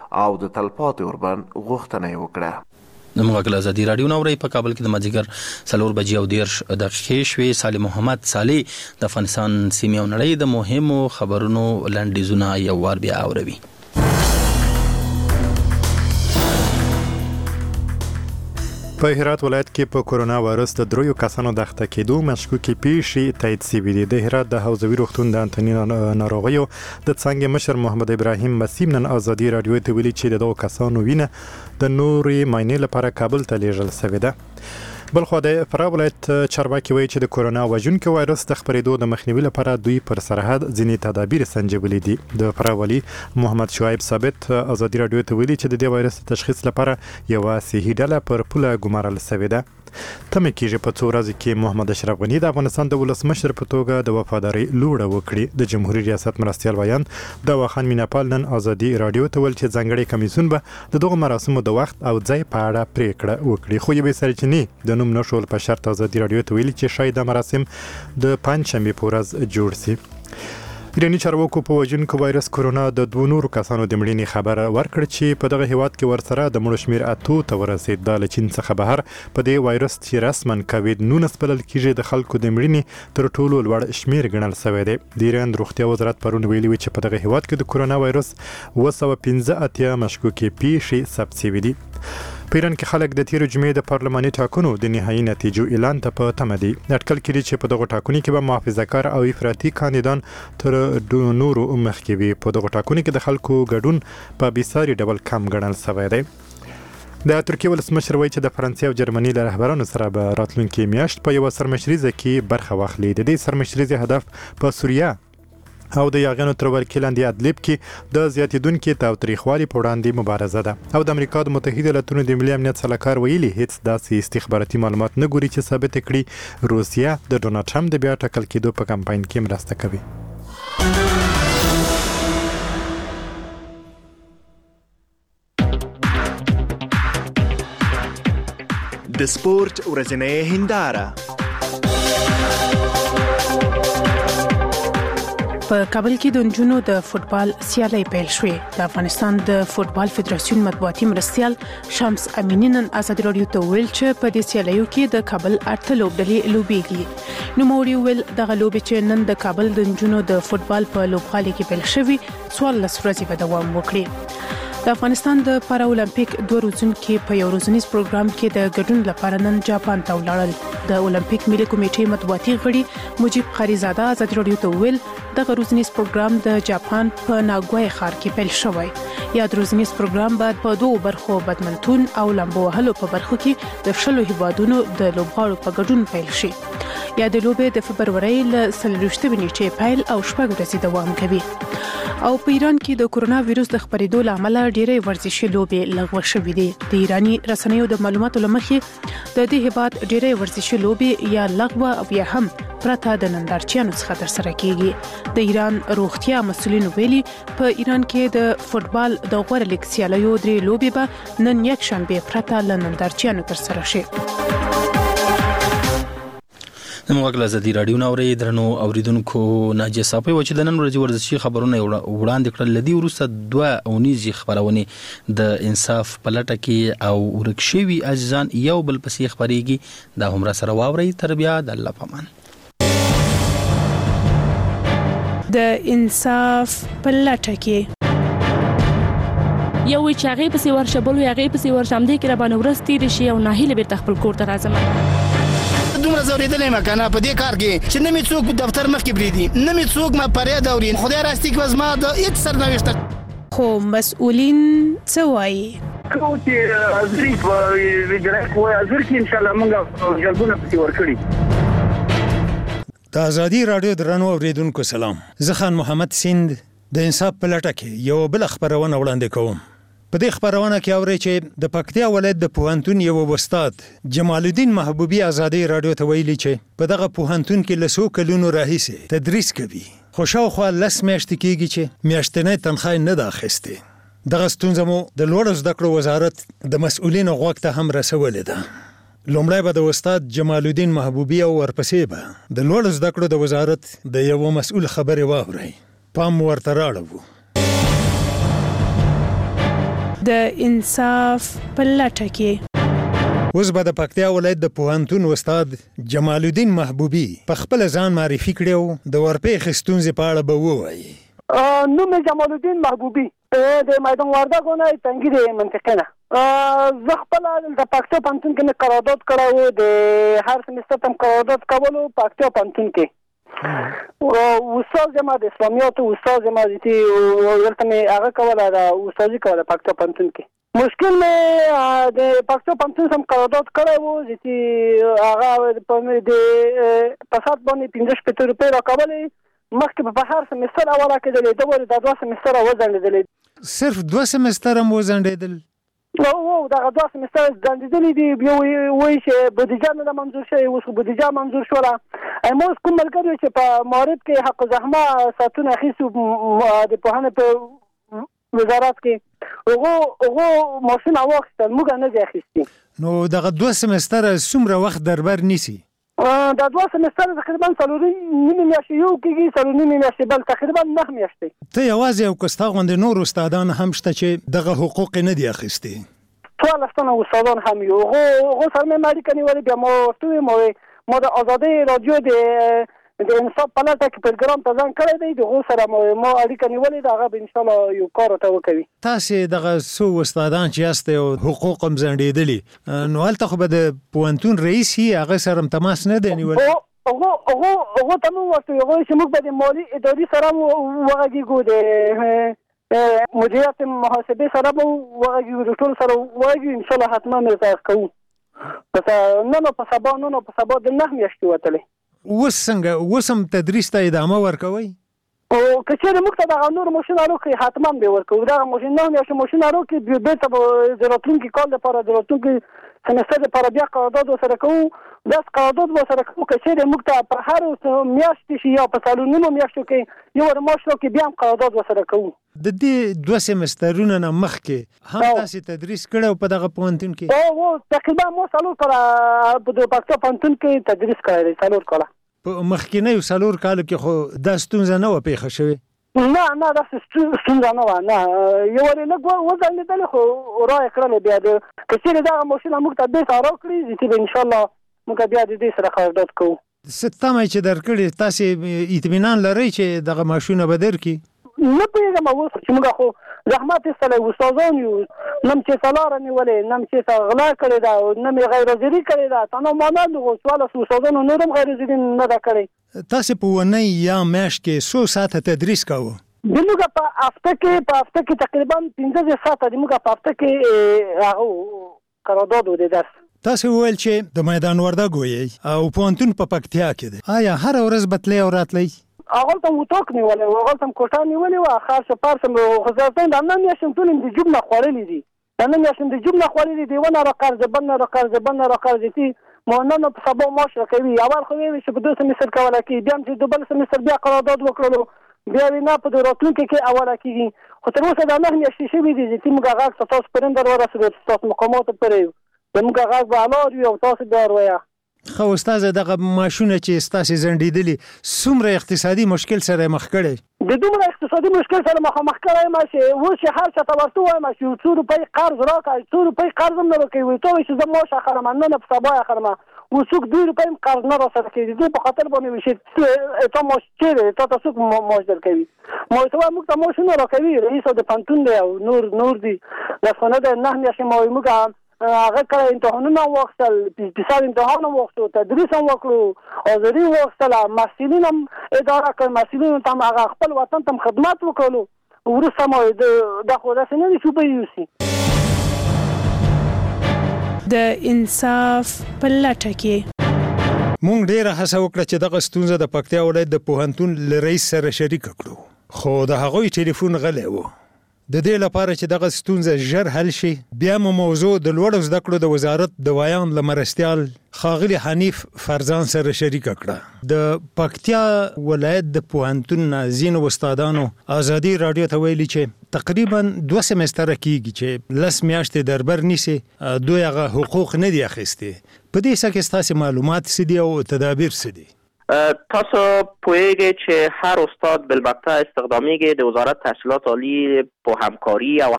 او د تلپاتې اوربند غوښتنه یې وکړه. د موږ ازادي رادیو نو په کابل کې د مازیګر 4:10 شوې. صالح محمد صالح د افغانستان سیمې او نړۍ د مهمو خبرونو لنډیزونه یو وار بیا اوروي. په هرات ولایت کې په کورونا وایرس د 3 کسانو د اخته کېدو مشکوکې پیښې تایید شوې دي. د هرات د حوزوي روغتون د انټوني ناروغیو د څنګه مشر محمد ابراهیم مسیم نن ازادي رادیو ته ویلي چې د 2 کسانو وینه د نوري معاینې لپاره کابل ته لیږل شوې ده. بلخو د فراه ولایت چارواکي وایي چې د کورونا وژونکي وایرس د خپرېدو د مخنیوي لپاره دوی پر سرحد ځینې تدابیر سنجولي دي. د فراه والي محمد شعیب ثابت ازادي رادیو ته ویلي چې د دې وایرس تشخیص لپاره یو صحي ډله پر پوله ګمارل شوې ده. تمه کېږي په څو ورځې کې محمد اشرف غني د افغانستان د ولسمشر په توګه د وفادارۍ لوړه وکړي. د جمهوریت ریاست مرستیال ویان د واخان میناپال نن ازادي رادیو ته ویل چې ځانګړي کمیسیون به د دغه مراسمو د وخت او ځای په اړه پریکړه وکړي. خو یوې سرچینې د نوم نشول په شرط ازادي رادیو ته ویلي چې شاید د مراسم د پنځشنبه په ورځ جوړ شي. ایرانی چارواکو په وژونکو وایرس کورونا د 2 نورو کسانو د مړینې خبر ورکړ چې په دغه هیواد کې ورسره د مړو شمیر 8 ته ورسید. د چین څخه بهر په دې وایرس چې رسماً کووید 19 بلل کېږي د خلکو د مړینې تر ټولو لوړ شمیر ګڼل شوی دی. د ایران روغتیا وزارت پرون ویلي و چې په دغه هیواد کې د کورونا وایرس 215 مشکوکې پیښې ثبت شوې دي. په ایران کې خلک د تیر جمعې د پارلماني ټاکنو د نهایي نتیجو اعلان ته په تمه دي. اټکل کېږي چې په دغه ټاکنو کې به محافظه‌کار او افراطي کاندیدان تر نورو مخکې وي. په دغه ټاکنو کې د خلکو ګډون په بېساري ډول کم ګڼل شوی دی. د ترکیې ولسمشر وایي چې د فرانسې او جرمني له رهبرانو سره به راتلونکي میاشت په یو سرمشریزه کې برخه واخلي. د دې سرمشریزې هدف په سوریه او د یاغانو تر ولکې لاندې ادلب کې د زیاتېدونکي تاوتریخوالي په وړاندې مبارزه ده. او د امریکا د متحده ایالاتونو د ملي امنیت سلاکار ویلي هیڅ داسې استخباراتي معلومات نه ګوري چې ثابت کړي روسیه د ډونالډ ټرمپ د بیا ټاکل کېدو په کمپاین کې مرسته کوي. د سپورت ورځنۍ هنداره. په کابل کې د نجونو د فوتبال سیالۍ پیل شوې. د افغانستان د فوتبال فدراسیون مطبوعاتي مرستیال شمس امینی نن ازادي رادیو ته ویل چې په دې سیالیو کې د کابل 8 لوبډلې لوبېږي. نو موري ویل دغه لوبې چې نن د کابل د نجونو د فوتبال په لوبغالي کې پیل شوې 14 ورځې به دوام وکړي. د افغانستان د پارا اولمپیک 2 ورځې په یو ورځنیز پروګرام کې د ګډون لپاره نن جاپان ته ولاړل. د اولمپیک ملي کمیټې مطبوعاتي غړي مجيب خریزاده ازادي رادیو ته ویل د ورځنیز پروګرام د جاپان په ناګوای ښار کې پیل شوی. یا د ورځنیز پروګرام بعد په 2 برخو بدمنتون او لامبو وهلو په برخو کې د 10 هیوادونو د لوبغاړو په ګډون پیل شي. یا د لوبې د فبرवरी ل 23 نیټې پیل او 6 ورځې دوام کوي. او په ایران کې د کورونا وایرس د خپرېدو لامل ډېرې ورزشي لوبې لغوه شوې دي. د ایرانی رسنیو د معلوماتو لمخې د دې هیواد ډېرې ورزشي لوبې یا لغوه او یا هم پرته د نندارچیانو څخه ترسره کیږي. د ایران روغتیا مسؤلین ویلي په ایران کې د فوتبال د غوړه لیګ سیالیو 3 لوبې به نن یک شنبه پرته ل نندارچیانو ترسره شي. د موږ ازادي رادیو نو درنو اوریدونکو ناجیه صافي و چې د نن ورځې ورزشي خبرونه وړاندې کړل. لدی وروسته 2 اونیزي خبرونه د انصاف پلټه کې او ورکشوي اجزان یو بل پسې خبريږي. دا هم را سره واوري تربیه د الله پامان. د انصاف پلټه کې یو چاغې پسې ورشبل یاغې پسې ورشم دې کې را باندې ورستې شي او ناهیله به تخپل کور ته راځم. دومره زوریدلې مکنه په دې کار کې چې نه می څوک دفتر مخ کې بریدي نه می څوک ما پرې داورین خدای راستي کې وزما د هیڅ سرنوشت. خو مسؤلین څه وایي؟ کوتي ازري په ویډرک وای ازر کې ان شاء الله موږ جلبونه پتی ورکړي. د ازادي رادیو درنو اوریدونکو سلام. زه خان محمد سیند د انصاف پلټه کې یو بل خبرونه وړاندې کوم. په دې خبرونه کې اوري چې د پکتیا ولایت د پوهنتون یو استاد جمال الدین محبوبي ازادي رادیو ته ویلي چې په دغه پوهنتون کې له 100 کلونو راهیسې تدریس کوي. خو شاوخوا 10 میاشتې کېږي چې میاشتنۍ تنخواه نه ده اخیستې. دغه ستونزه مو د لوړو زده کړو وزارت د مسؤلینو غوږ ته هم رسولې ده. لومړی به د استاد جمال الدین محبوبي او ورپسې به د لوړو زده کړو د وزارت د یو مسؤل خبرې واورئ. پام ورته راړو. د انصاف په لټه کې. اوس به د پکتیا ولایت د پوهنتون استاد جمال الدین محبوبي په خپل ځان معرفي کړی او د ورپېښې ستونزې په اړه به ووایي. نوم جمال الدین محبوبي د میدان وردګو نه تنګي د منطقې نه. زه خپل د پکتیا پوهنتون کې قرارداد کړی و، د هر سمستر تم قرارداد کولو پکتیا پوهنتون کې. استاد زما د اسلامیاتو استاد زما چې ورته مې هغه کوله د استادي کوله پکتیا پوهنتون کې. مشکل مې د پکتیا پوهنتون سم قرارداد کړی و چې هغه په سات باندې 15 روپۍ راکولې. مخکې په هر سمستر اوله کېدلې، د 2 سمستر وځنډېدلې. صرف 2 سمستر هم وځنډېدل؟ دغه 2 سمستر ځنډېدلي دي. بیا وایي چې بودیجه نه ده منظور شوې، اوس بودیجه منظور شوله. موږ کوم ملګري چې په معارف کې حق زحمه ساعتونه اخیستو د پوهنې په وزارت کې، هغو ماشین واخیستل، موږ نه دي اخیستي. نو دغه 2 سمستر څومره وخت دربر نیسي؟ دا 2 سمستر تقریبا 4 میاشتې یو کېږي، 4 میاشتې بل تقریبا 9 میاشتې. ته یوازې او که ستا غوندې نور استادان هم شته چې دغه حقوق نه دي اخیستي؟ 12 تنه استادان هم یو. هغو سره مې اړیکه نیولې. بیا ما ورته وویل ما د ازادۍ راډیو د انصاف په لټه کې پروګرام ته ځان کړی دی، د هغو سره ما اړیکه نیولې ده. هغه به انشاءالله یو کار ورته وکوي. تاسې دغه څو استادان چې یاستئ او حقوق هم ځنډېدلي، نو هلته خو به د پوهنتون رئیس یې، هغه سره هم تماس نه دی نیولی؟ هغو ته مو ورته وویل چې موږ به د مالي ادارې سره وغږېږو، د مدیریت محاسبې سره به وغږېږو، د ټول سره وغږېږو. انشاءالله حتما مې کوو. نن په سبا د 9 میاشتې وتلې. اوس څنګه؟ اوس هم تدریس ته ادامه ورکوئ؟ او که چېرې موږ ته دغه نور ماشین راکړي حتما به ورکوو. دغه ماشین 9 میاشتې ماشین راکړي، بېرته به د راتلونکي کال لپاره، د راتلونکي سمستر لپاره بیا قرارداد ورسره کوو. داسې قرارداد ورسره کوو که چېرې موږ ته په هر میاشتې شي یا په 4 میاشتو کې یو معاش راکړي، بیا هم قرارداد ورسره کوو. د دې 2 سمسترونو نه مخکې هم تاسې تدریس کړی په دغه پوهنتون کې؟ تقریبا ما 4 کاله په پکتیا پوهنتون کې تدریس کړی دی. 4 کاله. په مخکینیو 4 کالو کې خو دا ستونزه نه وه پیښه شوې؟ نه داسې ستونزه نه وه. نه یو وارې لږ وځنډېدلې، خو رایې کړلې. بیا که چېرې دغه ماشین موږ ته بېرته راکړي چې انشاءالله موږ بیا د دې سره قرارداد کوو. څه تمه چې درکړې، تاسې اطمینان لرئ چې دغه معاشونه به درکړي؟ نه پوهېږم اوس چې موږ خو زحمت ایستلی، استادان یو، نه م چې سلاره نیولې، نه م چې غلا کړې ده، نه مې غیر حاضري کړې ده. تنها مانند هغو 14 استادانو نور هم غیر حاضري نه ده کړې. تاسې په اونۍ یا میاشت کې څو ساعته تدریس کوو؟ د موږ په هفته کې تقریبا 15 ساعته د موږ په هفته کې هغه قرارداد و د درس. تاسې وویل چې د میدان وردګو یې او پوهنتون په پکتیا کې دی، آیا هره ورځ به تلئ او راتلئ؟ هغلته م اتاق نیولی و، هغلته م کوټه نیولې وه. خرڅ پرڅ خو زه د 9 میاشتې ټول د جوب نه خوړلي دي. د 9 میاشتې د جوب نه خوړلي دي. یوه نه راقرض، بل نه راقرض، بل نه راقرض دي. ما نن په سبا معاش راکوي. اول خو ویل چې په 2 سمستر کولی کېږي، بیا هم چې د بل سمستر بیا قرارداد وکړلو، بیا وی نه په راتلونکي کې اوله کېږي. خو تر اوسه دا 9 میاشتې شوي دي چې موږ غږ ته تاسو پرې در ورسېدو، ستاسو مقاماتو پرې زموږ غږ به حلال وي او تاسو بیا وروایه. خو استاده دغه معاشونه چې ستاسې ځنډېدلي څومره اقتصادي مشکل سره مخ کړی؟ د دومره اقتصادي مشکل سره مخامخ کړی یم چې اوس چې هر چا ته ورته ووایم چې 2 روپۍ قرض راکړه، 2 روپۍ قرض هم نه راکوي. وایي ته وایي چې زه معاش اخلم، نن په سبا اخلم. وڅوک 2 روپۍ هم قرض نه راسره کوي. د دې په خاطر باندې وایي چې تا معاش چېرې، تا ته څوک معاش درکوي؟ ما ورته ووایم موږ ته معاشونه راکوي، رئیس او د پوهنتون دی او نور دي. درسخانه د 9 میاشتې ما وایي موږ هغه کله امتحانونه واخیستل، فیصد امتحان هم واخیستو، تدریس هم وکړو، حاضري واخیستله، محصلین هم اداره کړل، محصلینو ته هم هغه خپل وطن ته هم خدمت وکړلو. وروسته ما دا خو داسې نه دي چې اوبه یوسي. د انصاف په لټه کې مونږ ډېره هڅه وکړه چې دغه ستونزه د پکتیا ولایت د پوهنتون له رئیس سره شریکه کړو، خو د هغوی ټلیفون غلی و. د دې لپاره چې دغه ستونزه ژر حل شي، بیا مو موضوع د لوړو زده کړو د وزارت د ویان له مرستیال ښاغلي حنیف فرزان سره شریکه کړه. د پکتیا ولایت د پوهنتون نه ځینو استادانو ازادي راډیو ته ویلي چې تقریبا 2 سمستره کېږي چې 10 میاشتې دربر نیسي، دوی هغه حقوق نه دي اخیستي. په دې څه کې ستاسې معلومات څه دي او تدابیر څه دي؟ تاسو پوهیږئ چې هر استاد بالبته استخدامیږي د وزارت تحصیلات عالی په همکاری او